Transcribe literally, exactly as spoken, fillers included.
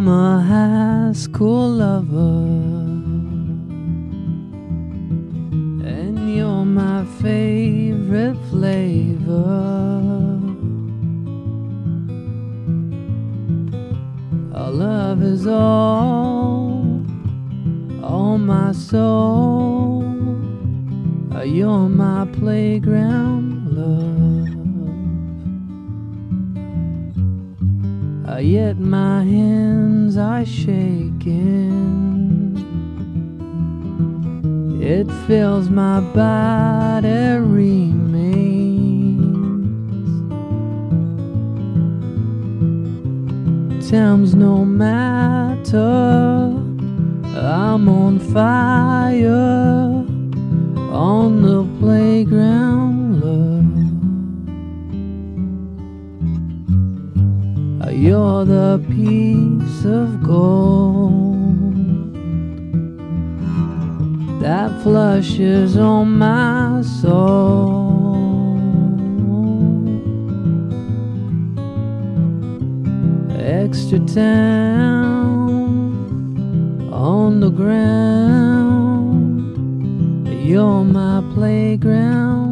I'm a high school lover, and you're my favorite flavor. Our love is all, all my soul. You're my playground love. Yet my hands are shaking. It fills my body remains. Time's no matter, I'm on fire on the playground, love. You're the piece of gold that flushes on my soul. Extra time on the ground. You're my playground.